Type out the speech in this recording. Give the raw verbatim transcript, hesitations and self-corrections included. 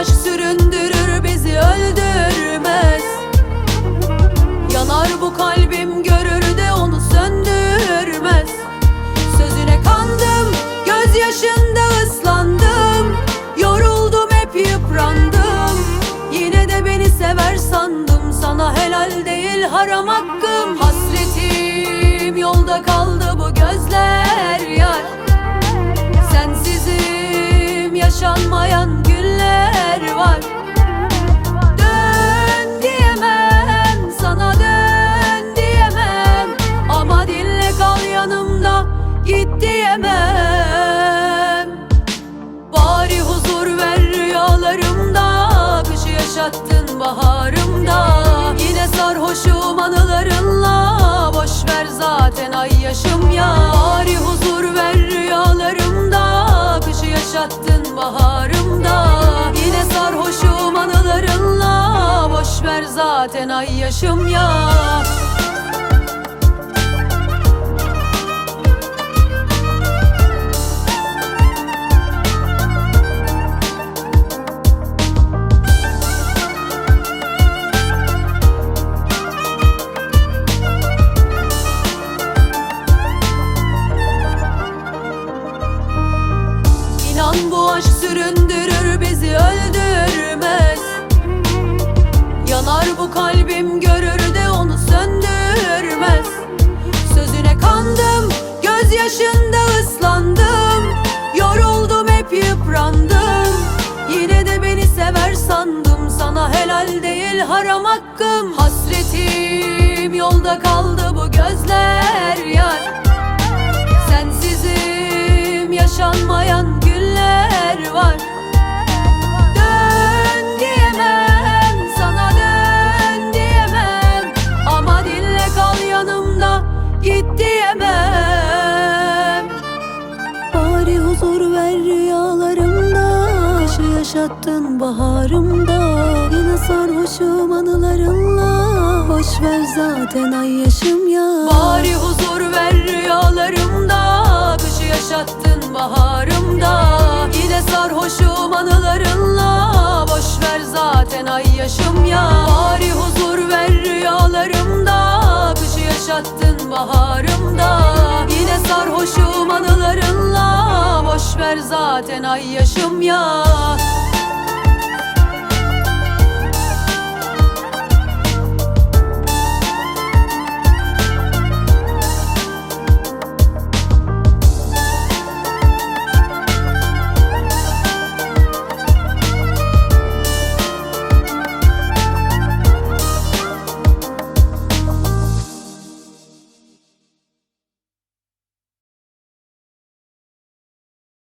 aşk süründürür, bizi öldürmez. Yanar bu kalbim, görür de onu söndürmez. Sözüne kandım, gözyaşında ıslandım. Yoruldum, hep yıprandım. Yine de beni sever sandım. Sana helal değil, haram hakkım. Hasretim yolda kaldı, bu gözler yar. Sensizim yaşanmayan günler var. Dön diyemem, sana dön diyemem. Ama dinle, kal yanımda, git diyemem. Bari huzur ver rüyalarımda. Kışı yaşattın baharımda. Yine sarhoşum anılarınla. Boş ver zaten ay yaşım ya. Bari huzur ver rüyalarımda. Kışı yaşattın baharımda. Yine sarhoşum anılarınla. Boş ver zaten ay yaşım ya. İnan bu aşk süründürür, bizi öldürmez. Yanar bu kalbim, görür de onu söndürmez. Sözüne kandım, gözyaşında ıslandım. Yoruldum, hep yıprandım. Yine de beni sever sandım. Sana helal değil, haram hakkım. Hasretim yolda kaldı, bu gözler yar. Sensizim yaşanmayan günler var. Dön diyemem, sana dön diyemem. Ama dinle, kal yanımda, git diyemem. Bari huzur ver rüyalarımda. Kışı yaşattın baharımda. Yine sarhoşum anılarınla. Boş ver zaten ay yaşım ya. Bari huzur ver rüyalarımda. Kışı yaşattın baharımda. Yine sarhoşum anılarınla. Boş ver zaten ay yaşım ya. Bari huzur ver rüyalarımda. Kışı yaşattın baharımda. Yine sarhoşum anılarınla. Boş ver zaten ay yaşım ya.